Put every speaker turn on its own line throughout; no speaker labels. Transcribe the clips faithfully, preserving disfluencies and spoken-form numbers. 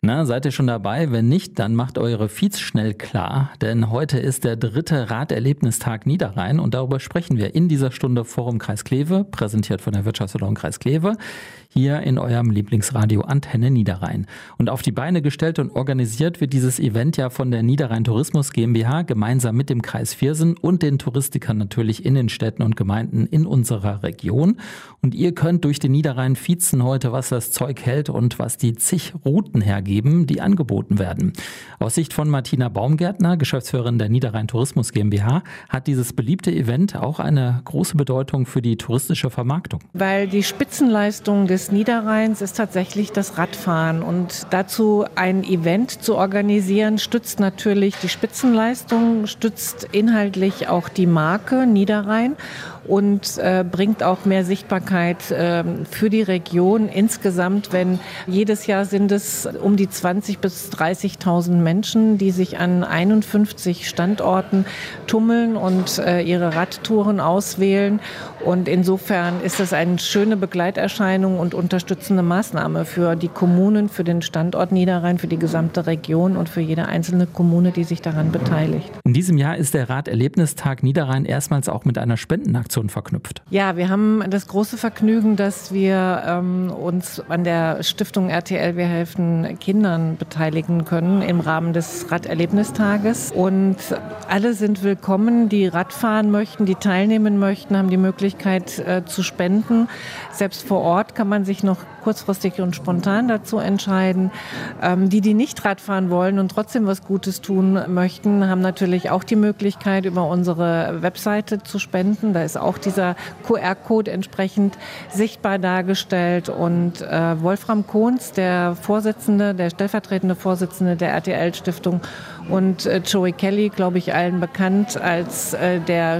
Na, seid ihr schon dabei? Wenn nicht, dann macht eure Feeds schnell klar, denn heute ist der dritte Raderlebnistag Niederrhein und darüber sprechen wir in dieser Stunde Forum Kreis Kleve, präsentiert von der Wirtschaftsförderung Kreis Kleve, hier in eurem Lieblingsradio Antenne Niederrhein. Und auf die Beine gestellt und organisiert wird dieses Event ja von der Niederrhein Tourismus GmbH gemeinsam mit dem Kreis Viersen und den Touristikern natürlich in den Städten und Gemeinden in unserer Region. Und ihr könnt durch den Niederrhein fiezen heute, was das Zeug hält und was die zig Routen hergeben, die angeboten werden. Aus Sicht von Martina Baumgärtner, Geschäftsführerin der Niederrhein Tourismus GmbH, hat dieses beliebte Event auch eine große Bedeutung für die touristische Vermarktung.
Weil die Spitzenleistung des Niederrheins ist tatsächlich das Radfahren und dazu ein Event zu organisieren, stützt natürlich die Spitzenleistung, stützt inhaltlich auch die Marke Niederrhein und äh, bringt auch mehr Sichtbarkeit äh, für die Region insgesamt, wenn jedes Jahr sind es um die zwanzigtausend bis dreißigtausend Menschen, die sich an einundfünfzig Standorten tummeln und äh, ihre Radtouren auswählen. Und insofern ist es eine schöne Begleiterscheinung und unterstützende Maßnahme für die Kommunen, für den Standort Niederrhein, für die gesamte Region und für jede einzelne Kommune, die sich daran beteiligt.
In diesem Jahr ist der Raderlebnistag Niederrhein erstmals auch mit einer Spendenaktion verknüpft.
Ja, wir haben das große Vergnügen, dass wir ähm, uns an der Stiftung R T L Wir helfen Kindern beteiligen können im Rahmen des Raderlebnistages. Und alle sind willkommen, die Radfahren möchten, die teilnehmen möchten, haben die Möglichkeit äh, zu spenden. Selbst vor Ort kann man sich noch kurzfristig und spontan dazu entscheiden. Ähm, die, die nicht Radfahren wollen und trotzdem was Gutes tun möchten, haben natürlich auch die Möglichkeit, über unsere Webseite zu spenden. Da ist auch dieser Q R-Code entsprechend sichtbar dargestellt. Und äh, Wolfram Kohns, der Vorsitzende, der stellvertretende Vorsitzende der R T L-Stiftung, und äh, Joey Kelly, glaube ich, allen bekannt als äh, der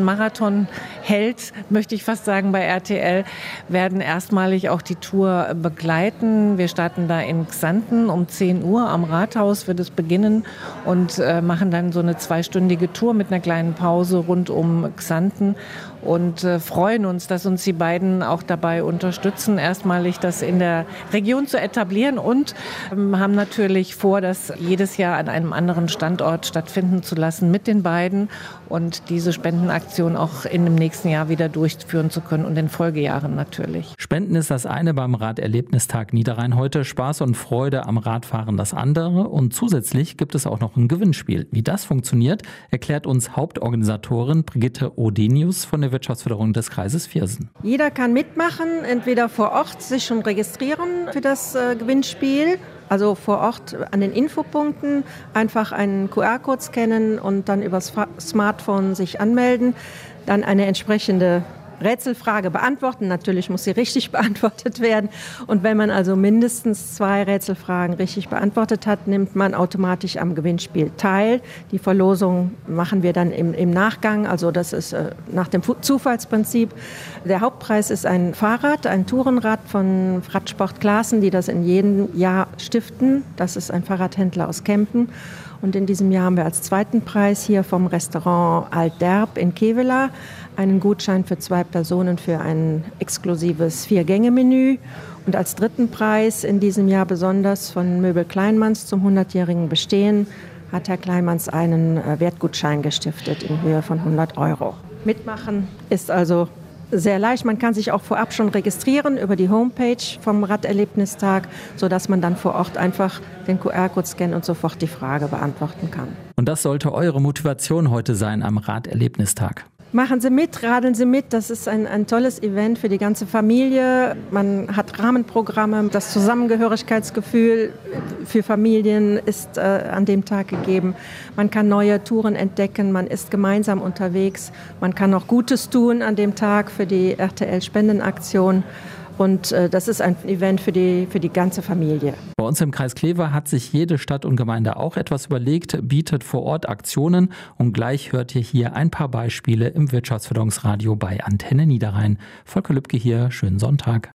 Spendenmarathon-Held, möchte ich fast sagen, bei R T L, werden erstmalig auch die Tour begleiten. Wir starten da in Xanten um zehn Uhr am Rathaus wird es beginnen und äh, machen dann so eine zweistündige Tour mit einer kleinen Pause rund um Xanten und äh, freuen uns, dass uns die beiden auch dabei unterstützen, erstmalig das in der Region zu etablieren und ähm, haben natürlich vor, das jedes Jahr an einem anderen Standort stattfinden zu lassen mit den beiden und diese Spendenaktion auch in dem nächsten Jahr wieder durchführen zu können und in Folgejahren natürlich.
Spenden ist das eine beim Raderlebnistag Niederrhein heute, Spaß und Freude am Radfahren das andere und zusätzlich gibt es auch noch ein Gewinnspiel. Wie das funktioniert, erklärt uns Hauptorganisatorin Brigitte Odenius von der Wirtschaftsförderung des Kreises Viersen.
Jeder kann mitmachen, entweder vor Ort sich schon registrieren für das äh, Gewinnspiel, also vor Ort an den Infopunkten einfach einen Q R-Code scannen und dann über das Smartphone sich anmelden, dann eine entsprechende Rätselfrage beantworten. Natürlich muss sie richtig beantwortet werden. Und wenn man also mindestens zwei Rätselfragen richtig beantwortet hat, nimmt man automatisch am Gewinnspiel teil. Die Verlosung machen wir dann im, im Nachgang. Also das ist äh, nach dem Zufallsprinzip. Der Hauptpreis ist ein Fahrrad, ein Tourenrad von Radsport Klaassen, die das in jedem Jahr stiften. Das ist ein Fahrradhändler aus Kempen. Und in diesem Jahr haben wir als zweiten Preis hier vom Restaurant Alt-Derb in Kevela einen Gutschein für zwei Personen für ein exklusives Vier-Gänge-Menü. Und als dritten Preis in diesem Jahr besonders von Möbel Kleinmanns zum hundertjährigen Bestehen hat Herr Kleinmanns einen Wertgutschein gestiftet in Höhe von hundert Euro. Mitmachen ist also sehr leicht. Man kann sich auch vorab schon registrieren über die Homepage vom Raderlebnistag, sodass man dann vor Ort einfach den Q R-Code scannen und sofort die Frage beantworten kann.
Und das sollte eure Motivation heute sein am Raderlebnistag.
Machen Sie mit, radeln Sie mit. Das ist ein, ein tolles Event für die ganze Familie. Man hat Rahmenprogramme. Das Zusammengehörigkeitsgefühl für Familien ist äh, an dem Tag gegeben. Man kann neue Touren entdecken. Man ist gemeinsam unterwegs. Man kann auch Gutes tun an dem Tag für die R T L-Spendenaktion. Und äh, das ist ein Event für die, für die ganze Familie.
Bei uns im Kreis Kleve hat sich jede Stadt und Gemeinde auch etwas überlegt, bietet vor Ort Aktionen und gleich hört ihr hier ein paar Beispiele im Wirtschaftsförderungsradio bei Antenne Niederrhein. Volker Lübke hier, schönen Sonntag.